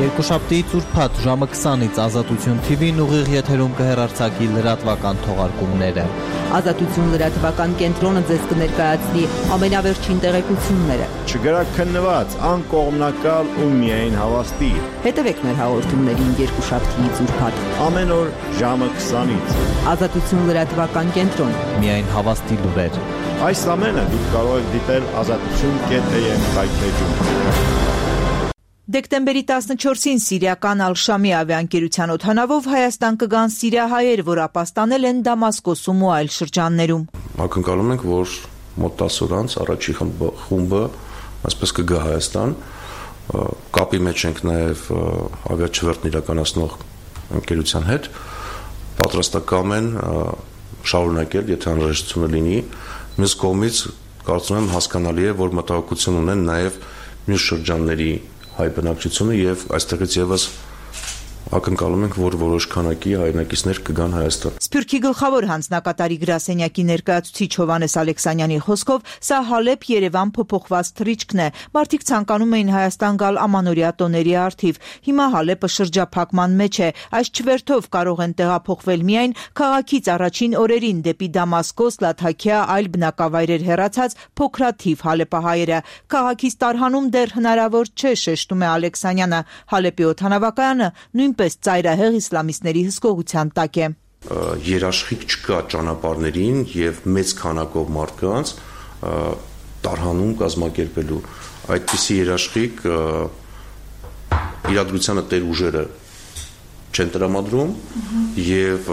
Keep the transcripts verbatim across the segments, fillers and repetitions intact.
Երկուշաբթի ծուրփաթ ժամը քսանից Ազատություն Թի Վին ուղիղ եթերում կհեռարձակի լրատվական թողարկումները։ Ազատություն լրատվական կենտրոնը ձեզ կներկայացնի ամենավերջին տեղեկությունները։ Չգրաքննված, անկողմնակալ ու միայն հավաստի։ Հետևեք մեր հաղորդումներին երկուշաբթի ծուրփաթ Ամեն օր ժամը քսանից։ Ազատություն լրատվական կենտրոն։ Միայն հավաստի լուրեր։ Այս ամենը դուք կարող եք դիտել ազատություն կետ էմ կայքեջում։ Դեկտեմբերի տասնչորսին սիրիական Ալ-Շամի ավիաընկերության օդանավով Հայաստան կգան սիրիահայեր, որ ապաստանել են Դամասկոսում ու այլ շրջաններում։ Ակնկալում ենք, որ մոտ տասը օր անց առաջի խումբը այսպես կգա Հայաստան, կապի մեջ ենք նաև ավիաչվերթն իրականացնող ընկերության հետ, պատրաստակամ են շարունակել, եթե անհրաժեշտությունը լինի, մյուս կողմից կարծում եմ հասկանալի է, որ մտահոգություն ունեն նաև մյուս շրջանների հայ բնակչությունը եւ այստեղից եւս ակնկալում ենք, որ որոշ քանակի հայրենակիցներ կգան Հայաստան։ Սփյուռքի գլխավոր հանձնակատարի գրասենյակի ներկայացուցիչ Հովհաննես Ալեքսանյանի խոսքով, սա Հալեբ-Երևան փոփոխված թռիչքն է։ Մարդիկ ցանկանում էին Հայաստան գալ ամանորյա տոների առթիվ։ Հիմա Հալեպը շրջափակման մեջ է։ Այս չվերթով կարող են տեղափոխվել միայն քաղաքից առաջին օրերին դեպի Դամասկոս, Լաթաքիա, այլ բնակավայրեր հեռացած փոքրաթիվ հալեպահայերը։ Քաղաքից տարհանում դեռ հնարավոր չէ, շեշտում է Ալեքսանյանը։ Հալեպի օդանավակայանը նույնպես ծայրահեղ իսլամիստների հսկողության տակ է։ Երաշխիք չկա ճանապարհներին եւ մեծ քանակով մարդկանց տարհանում կազմակերպելու։ Այդպիսի երաշխիք իրադրությանը տեր ուժերը չեն տրամադրում եւ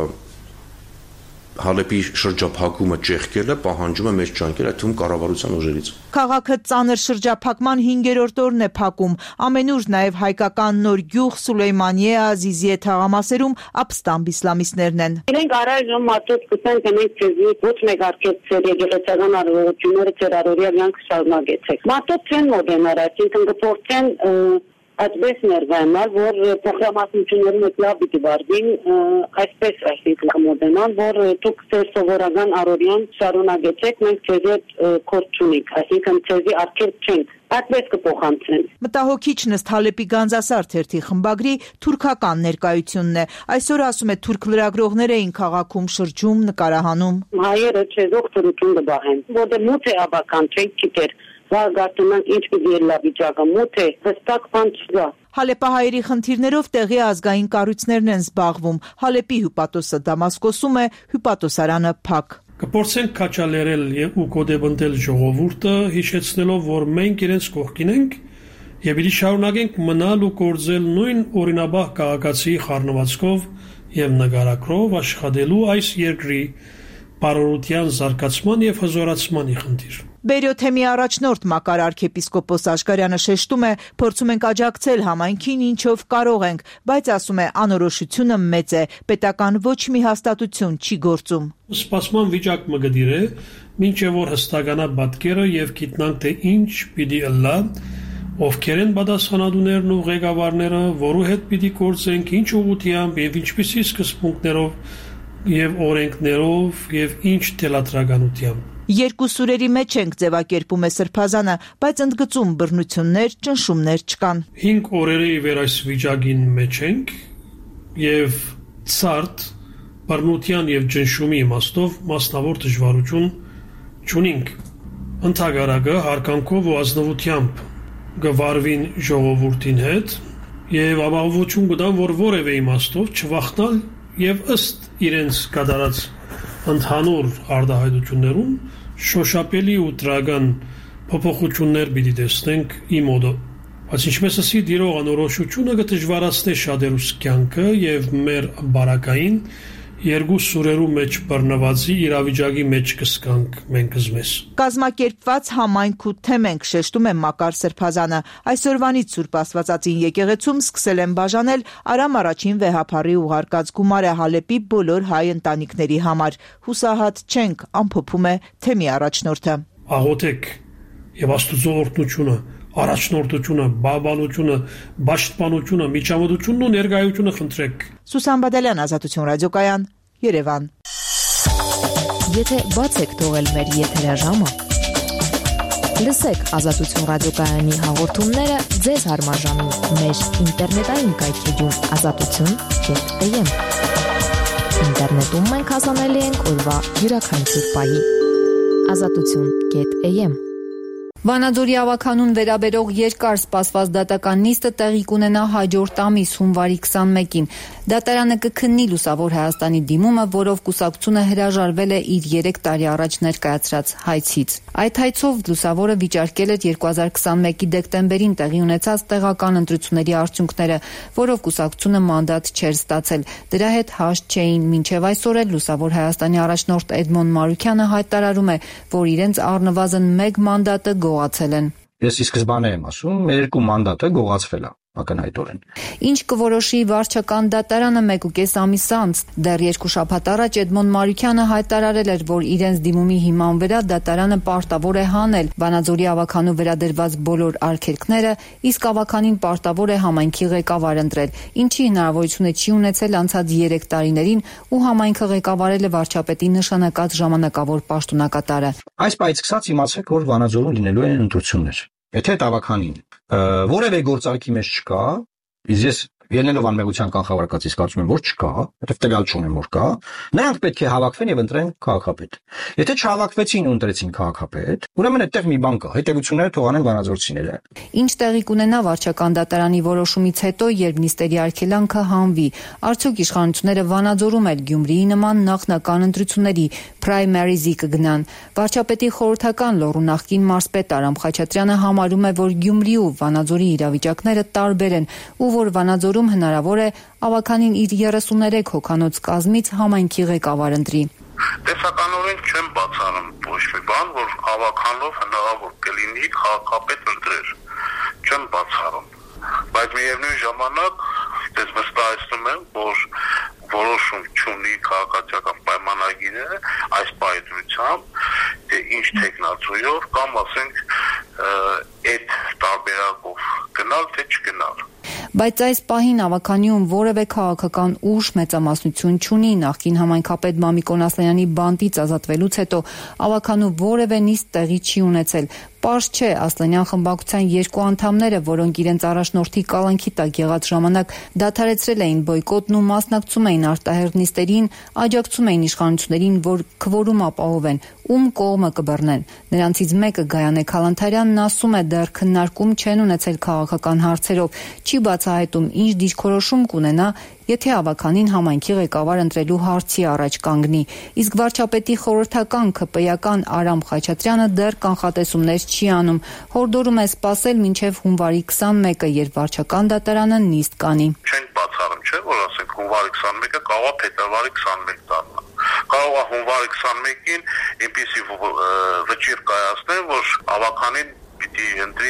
Հալեպի շրջափակումը ճեղքելը պահանջում է մեծ ջանքեր, այդ թվում կառավարության ուժերից։ Քաղաքը ծանր շրջափակման հինգերորդ օրն է փակում։ Ամենուր նաև հայկական նոր գյուղ Սուլեյմանիե Ազիզիե թաղամասերում ապստամբ իսլամիստներն են։ Իրենք առայժմ մատոց կտեն կնենք ձեզի ոչ մեկ արկեցել եկեղեցական արարողությունները ձեր առօրյա կյանքը շարունակեցեք։ Մատոց չեն մոդենալ, այսինքն կփորձեն այդպես ներվանալ, որ փոխամասնություններում այդ լավ պիտի վարվին, այսպես այսինքն կմոդենան, որ դուք ձեր սովորական առօրյան շարունակեցեք, մենք ձեզ հետ կորդ չունենք, այսինքն ձեզի արգելք չենք, այդպես կփոխանցեն։ Մտահոգիչ ըստ Հալեպի Գանձասար թերթի խմբագրի թուրքական ներկայությունն է։ Այսօր ասում է թուրք լրագրողներ էին քաղաքում շրջում, նկարահանում։ Հայերը չեզոք ծրություն կբահեն, որտեղ մութ է աբական, չենք գիտեր։ Վարգարտունանք ինչ պիտի լավ վիճակը, մոտ է, հստակ բան չկա։ Հալեպահայերի խնդիրներով տեղի ազգային կառույցներն են զբաղվում։ Հալեպի հյուպատոսը Դամասկոսում է, հյուպատոսարանը փակ։ Կփորձենք քաչալերել ու կոդեբնդել ժողովուրդը, հիշեցնելով, որ մենք իրենց կողքին ենք եւ իրի շարունակենք մնալ ու գործել նույն օրինաբահ քաղաքացի խառնվածքով եւ նկարագրով աշխատելու այս երկրի բարօրության զարգացման եւ հզորացմանի խնդիր։ Բերյոթեմի առաջնորդ Մակար arczepiskopos Աշկարյանը շեշտում է, փորձում ենք աջակցել համայնքին ինչով կարող ենք, բայց ասում է անորոշությունը մեծ է, պետական ոչ մի հաստատություն չի գործում։ Սպասման վիճակը գդիր է, մինչև որ հստականա պատկերը եւ գիտնանք թե ինչ պիտի ըլլա, ովքեր են պատասխանատուներն ու ղեկավարները, որու հետ պիտի գործենք, ինչ ուղղությամբ եւ ինչպիսի սկզբունքներով եւ օրենքներով եւ ինչ թելադրականությամբ։ Երկու սուրերի մեջ ենք ձևակերպում է Սրբազանը, բայց ընդգծում բռնություններ, ճնշումներ չկան։ Հինգ օրերի վեր այս վիճակին մեջ ենք եւ ցարտ բռնության եւ ճնշումի իմաստով մասնավոր դժվարություն չունենք։ Ընդհանրակը հարկանքով ու ազնվությամբ գվարվին ժողովրդին հետ եւ ապահովություն կտան, որ որևէ իմաստով չվախնալ եւ ըստ իրենց կատարած ընդհանուր արդահայտություններում շոշափելի ու դրական փոփոխություններ պիտի տեսնենք իմոդը։ Բայց ինչպես ասի դիրող անորոշությունը կդժվարացնի շատերուս կյանքը եւ մեր բարակային երկու սուրերու մեջ բռնվածի իրավիճակի մեջ կսկանք մենք զմես։ Կազմակերպված համայնք ու թեմ ենք, շեշտում է Մակար Սրբազանը։ Այսօրվանից Սուրբ Աստվածածին եկեղեցում սկսել են բաժանել Արամ առաջին վեհափառի ուղարկած գումարը Հալեպի բոլոր հայ ընտանիքների համար։ Հուսահատ չենք, ամփոփում է թեմի առաջնորդը։ Աղոթեք եւ Աստծո օրհնությունը, առաջնորդությունը, բաբանությունը, պաշտպանությունը, միջամտությունն ու ներկայությունը խնդրեք։ Սուսան Բադալյան, Ազատություն ռադիոկայան, Երևան։ Եթե բաց եք թողել մեր եթերաժամը, Լսեք Ազատություն ռադիոկայանի հաղորդումները ձեզ հարմաժանում մեր ինտերնետային կայքեջում ազատություն.am Ինտերնետում մենք հասանելի ենք օրվա յուրաքանչյուր պահի ազատություն.am Վանաձորի ավականուն վերաբերող երկար սպասված դատական նիստը տեղի կունենա հաջորդ ամիս հունվարի քսանմեկին։ Դատարանը կքննի Լուսավոր Հայաստանի դիմումը, որով կուսակցությունը հրաժարվել է իր երեք տարի առաջ ներկայացրած հայցից։ Այդ հայցով Լուսավորը վիճարկել էր երկու հազար քսանմեկի դեկտեմբերին տեղի ունեցած տեղական ընտրությունների արդյունքները, որով կուսակցությունը մանդատ չէր ստացել։ Դրա հետ հաշտ չէին մինչև այսօր էլ Լուսավոր Հայաստանի առաջնորդ Էդմոն Մարուքյանը հայտարարում է, որ իրենց առնվազն մեկ մանդատը գողացել են։ Ես ի սկզբանե եմ ասում, մեր երկու մանդատը գողացվել է ակնհայտորեն։ Ինչ կորոշի վարչական դատարանը մեկուկես ամիս անց։ Դեռ երկու շաբաթ առաջ Էդմոն Մարուքյանը հայտարարել էր, որ իրենց դիմումի հիման վրա դատարանը պարտավոր է հանել Վանաձորի ավականու վերադրված բոլոր արգելքները, իսկ ավականին պարտավոր է համայնքի ղեկավար ընտրել, ինչի հնարավորությունը չի ունեցել անցած երեք տարիներին ու համայնքը ղեկավարել է վարչապետի նշանակած ժամանակավոր պաշտոնակատարը։ Այս պայից սկսած իմացեք, որ Վանաձորում լինելու են ընտրություններ։ Եթե այդ ավականին որևէ գործարքի մեջ չկա, իսկ ես ելնելով անմեղության կանխավարկածից կարծում եմ, որ չկա, որովհետև տվյալ չունեմ, որ կա, նրանք պետք է հավաքվեն եւ ընտրեն քաղաքապետ։ Եթե չհավաքվեցին ու ընտրեցին քաղաքապետ, ուրեմն այդտեղ մի բան կա, հետևությունները թողանեն վանաձորցիները։ Ինչ տեղի կունենա վարչական դատարանի որոշումից հետո, երբ նիստերի արգելանքը հանվի, արդյոք իշխանությունները Վանաձորում էլ Գյումրիի նման նախնական ընտրությունների primary-ի կգնան։ Վարչապետի խորհրդական լոռու նախկին մարզպետ Արամ Խաչատրյանը համարում է, որ Գյումրի ու Վանաձորի իրավիճակները տարբեր են ու որ Վանաձորում հնարավոր է ավականին իր երեսուներեք հոգանոց կազմից համայնքի ղեկավար ընտրի։ Տեսականորեն չեմ բացառում ոչ մի բան, որ ավականով հնարավոր կլինի քաղաքապետ ընտրել։ Չեմ բացառում, բայց միևնույն ժամանակ ես վստահեցնում եմ, որ որոշում չունի քաղաքացիական պայմանագիրը այս պայմանությամբ, թե ինչ տեխնացույով կամ ասենք այդ տարբերակով գնալ թե չգնալ։ Բայց այս պահին ավականիում որևէ քաղաքական ուժ մեծամասնություն չունի նախկին համայնքապետ Մամիկոն Ասլանյանի բանտից ազատվելուց հետո ավականու որևէ նիստ տեղի չի ունեցել։ Պարզ չէ Ասլանյան խմբակցության երկու անդամները, որոնք իրենց առաջնորդի կալանքի տակ եղած ժամանակ դադարեցրել էին բոյկոտն ու մասնակցում էին արտահերթ նիստերին, աջակցում էին իշխանություններին, որ քվորում ապահովեն, ում կողմը կբռնեն։ Նրանցից մեկը Գայանե Քալանթարյանն ասում է, դեռ քննարկում չեն ունեցել քաղաքական հարցերով, չի բացահայտում ինչ դիրքորոշում կունենա, եթե ավականին համայնքի ղեկավար ընտրելու հարցի առաջ կանգնի, իսկ վարչապետի խորհրդական ՔՊ-ական Արամ Խաչատրյանը դեռ կանխատեսումներ չի անում, հորդորում է սպասել մինչև հունվարի քսանմեկը, երբ վարչական դատարանը նիստ կանի։ Չենք բացառում, չէ՞, որ ասենք հունվարի քսանմեկը կարող է փետրվարի քսանմեկ դառնա։ Կարող է հունվարի քսանմեկին այնպիսի վճիռ կայացնել, որ ավականին պիտի ընտրի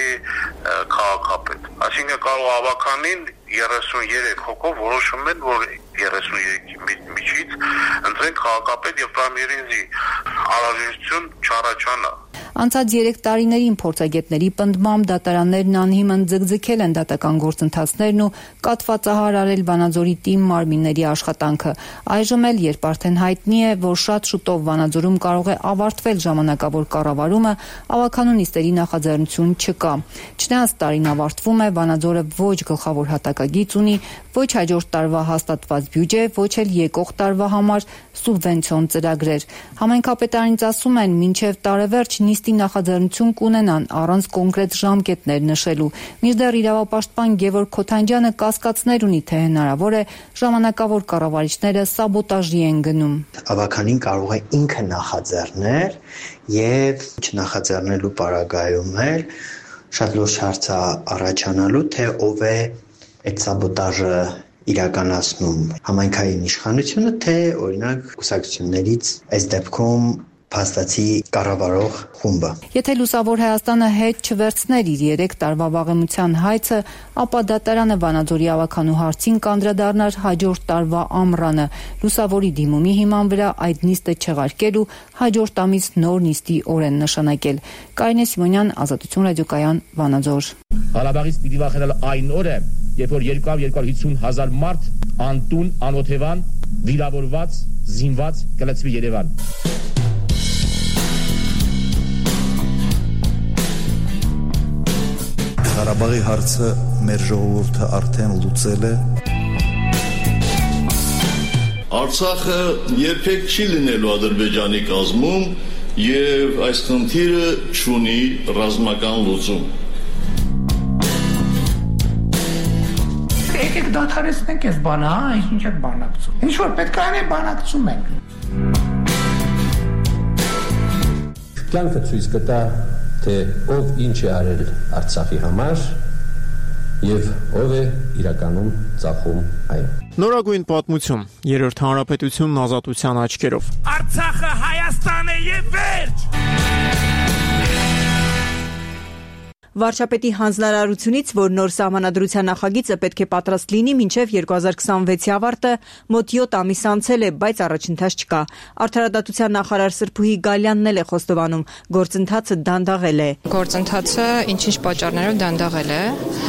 քաղաքապետ։ Այսինքն կարող ավականին երեսուներեք հոգով որոշում են, որ երեսուներեքի միջից ընտրեն քաղաքապետ եւ պրամերիզի անհրաժեշտություն չառաջանա։ Անցած երեք տարիներին փորձագետների պնդմամբ դատարաններն անհիմն ձգձգել են դատական գործընթացներն ու կատվածահար արել Վանաձորի տիմ մարմինների աշխատանքը։ Այժմ էլ, երբ արդեն հայտնի է, որ շատ շուտով Վանաձորում կարող է ավարտվել ժամանակավոր կառավարումը, ավականու նիստերի նախաձեռնություն չկա։ Չնայած տարին ավարտվում է, Վանաձորը ոչ գլխավոր հատակագիծ ունի, ոչ հաջորդ տարվա հաստատված բյուջե, ոչ էլ եկող տարվա համար սուբվենցիոն ծրագրեր։ Համայնքապետարանից ասում են, մինչև տարեվերջ նիստի նախաձեռնություն կունենան առանց կոնկրետ ժամկետներ նշելու։ Մինչդեռ իրավապաշտպան Գևորգ Քոթանջյանը կասկածներ ունի, թե հնարավոր է ժամանակավոր կառավարիչները սաբոտաժի են գնում։ Ավականին կարող է ինքը նախաձեռնել եւ չնախաձեռնելու պարագայում էլ շատ լուրջ հարց է առաջանալու, թե ով է այդ սաբոտաժը իրականացնում, համայնքային իշխանությունը, թե օրինակ կուսակցություններից այս դեպքում փաստացի կառավարող խումբը։ Եթե Լուսավոր Հայաստանը հետ չվերցներ իր երեք տարվա վաղեմության հայցը, ապա դատարանը Վանաձորի ավականու հարցին կանդրադառնար հաջորդ տարվա ամռանը, Լուսավորի դիմումի հիման վրա այդ նիստը չեղարկել ու հաջորդ ամիս նոր նիստի օրեն նշանակել։ Կարինե Սիմոնյան, Ազատություն ռադիոկայան, Վանաձոր։ Ղարաբաղից պիտի վախենալ այն օրը, երբ որ երկու հարյուր հիսուն հազար մարդ անտուն, անօթևան, վիրավորված, զինված կլցվի Երևան։ Ղարաբաղի հարցը մեր ժողովուրդը արդեն լուծել է։ Արցախը երբեք չի լինելու Ադրբեջանի կազմում եւ այս խնդիրը չունի ռազմական լուծում։ Եկեք դադարեցնենք այս բանը, հա, ինչ եք բանակցում։ Ինչ որ պետք է անենք, բանակցում ենք։ Կյանքը ցույց կտա, թե ով ինչ է արել Արցախի համար եւ ով է իրականում ծախում այն։ Նորագույն պատմություն, երրորդ հանրապետությունն ազատության աչքերով։ Արցախը Հայաստան է եւ վերջ։ Վարչապետի հանձնարարությունից, որ նոր սահմանադրության նախագիծը պետք է պատրաստ լինի մինչև երկու հազար քսանվեցի ավարտը, մոտ յոթ ամիս անցել է, բայց առաջընթաց չկա։ Արդարադատության նախարար Սրփուհի Գալյանն էլ է խոստովանում, գործընթացը դանդաղել է։ Գործընթացը ինչ-ինչ պատճառներով դանդաղել է,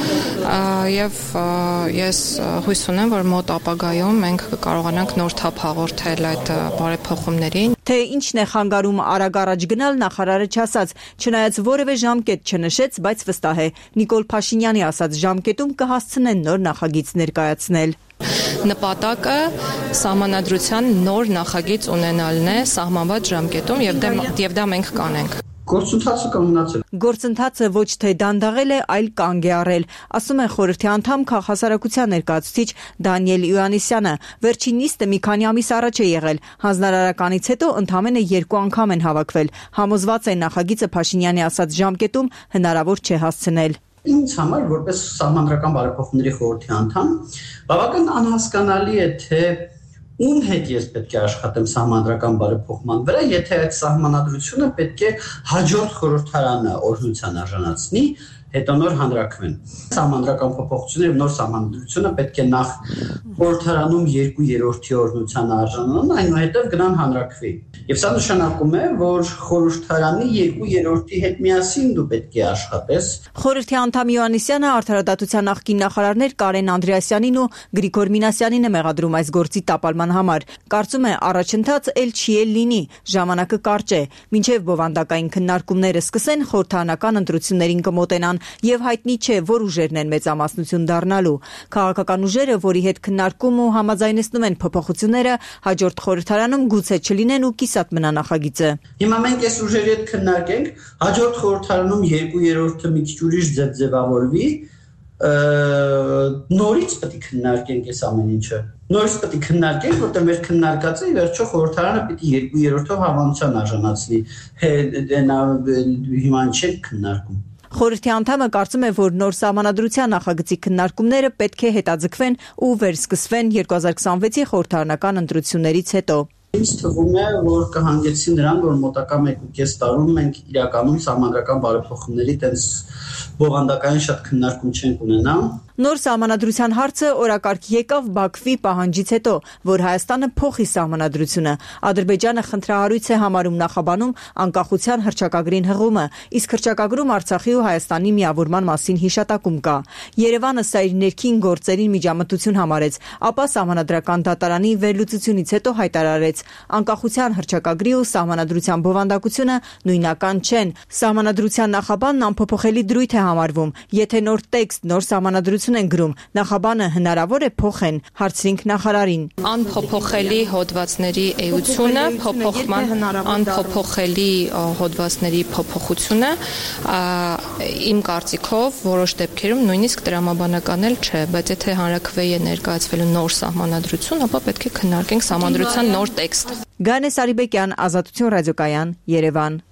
եւ ես հույս ունեմ, որ մոտ ապագայում մենք կկարողանանք նոր թափ հաղորդել այդ բարեփոխումներին։ Թե ինչն է խանգարում արագ առաջ գնալ, նախարարը չասաց, չնայած որևէ ժամկետ չնշեց, բայց վստահ է։ Նիկոլ Փաշինյանի ասած ժամկետում կհասցնեն նոր նախագիծ ներկայացնել։ Նպատակը սահմանադրության նոր նախագիծ ունենալն է սահմանված ժամկետում եւ եւ դա մենք կանենք։ Գործընթացը կանգնացել։ Գործընթացը ոչ թե դանդաղել է, այլ կանգ է առել, ասում է խորհրդի անդամ քաղաքասարակության ներկայացուցիչ Դանիել Իոաննիսյանը։ Վերջին նիստը մի քանի ամիս առաջ է եղել։ Հանձնարարականից հետո ընդամենը երկու անգամ են հավաքվել։ Համոզված է նախագիծը Փաշինյանի ասած ժամկետում հնարավոր չէ հասցնել։ Ինձ համար որպես սահմանադրական բարեփոխումների խորհրդի անդամ բավական անհասկանալի է, թե ում հետ ես պետք է աշխատեմ սահմանադրական բարեփոխման վրա, եթե այդ սահմանադրությունը պետք է հաջորդ խորհրդարանը օրհնության արժանացնի, հետո նոր հանրաքվեն։ Սահմանադրական փոփոխությունները եւ նոր սահմանադրությունը պետք է նախ խորհրդարանում երկու երրորդի օրհնության արժանանան, այնուհետև գնան հանրաքվի։ Եվ սա նշանակում է, որ խորհրդարանի երկու երրորդի հետ միասին դու պետք է աշխատես։ Խորհրդի անդամ Իոաննիսյանը արդարադատության նախկին նախարարներ Կարեն Անդրեասյանին ու Գրիգոր Մինասյանին է մեղադրում այս գործի տապալման համար։ Կարծում է առաջընթաց էլ չի էլ լինի, ժամանակը կարճ է։ Մինչև բովանդակային քննարկումները սկսեն, խորհրդարանական ընտրություններին կմոտենան եւ հայտնի չէ, որ ուժերն են մեծամասնություն դառնալու։ Քաղաքական ուժերը, որի հետ քննարկում ու համաձայնեցնում են փոփոխությունները, հաջորդ խորհրդարանում գուցե չլինեն ու կիսատ մնա նախագիծը։ Հիմա մենք այս ուժերի հետ քննարկենք, հաջորդ խորհրդարանում երկու երրորդը մի քիչ ուրիշ ձև ձևավորվի, նորից պետք է քննարկենք այս ամեն ինչը։ Նորից պետք է քննարկենք, որտեղ մեր քննարկածը ի վերջո խորհրդարանը պիտի երկու երրորդով հավանության արժանացնի։ Հիմա ինչ է քննարկում։ Խորհրդի անդամը կարծում է, որ նոր սահմանադրության նախագծի քննարկումները պետք է հետաձգվեն ու վերսկսվեն երկու հազար քսանվեցի խորհրդարանական ընտրություններից հետո։ Ինձ թվում է, որ կհանգեցնի նրան, որ մոտակա մեկ ու կես տարում մենք իրականում սահմանադրական բարեփոխումների տենց բովանդակային շատ քննարկում չենք ունենա։ Նոր սահմանադրության հարցը օրակարգ եկավ Բաքվի պահանջից հետո, որ Հայաստանը փոխի սահմանադրությունը։ Ադրբեջանը խնդրահարույց է համարում նախաբանում անկախության հռչակագրին հղումը, իսկ հռչակագրում Արցախի ու Հայաստանի միավորման մասին հիշատակում կա։ Երևանը սա իր ներքին գործերին միջամտություն համարեց, ապա սահմանադրական դատարանի վերլուծությունից հետո հայտարարեց. անկախության հռչակագրի ու սահմանադրության բովանդակությունը նույնական չեն։ Սահմանադրության նախաբանն անփոփոխելի դրույթ է համարվում։ Եթե նոր տեքստ, նոր սահմանադրություն են գրում, նախաբանը հնարավոր է փոխեն, հարցրինք նախարարին։ Անփոփոխելի հոդվածների էությունը, փոփոխման անփոփոխելի հոդվածների փոփոխությունը իմ կարծիքով որոշ դեպքերում նույնիսկ տրամաբանական էլ չէ, բայց եթե հանրաքվեի է ներկայացվելու նոր սահմանադրություն, ապա պետք է քննարկենք սահմանադրության նոր տեքստ։ Գանե Սարիբեկյան, Ազատություն ռադիոկայան, Երևան։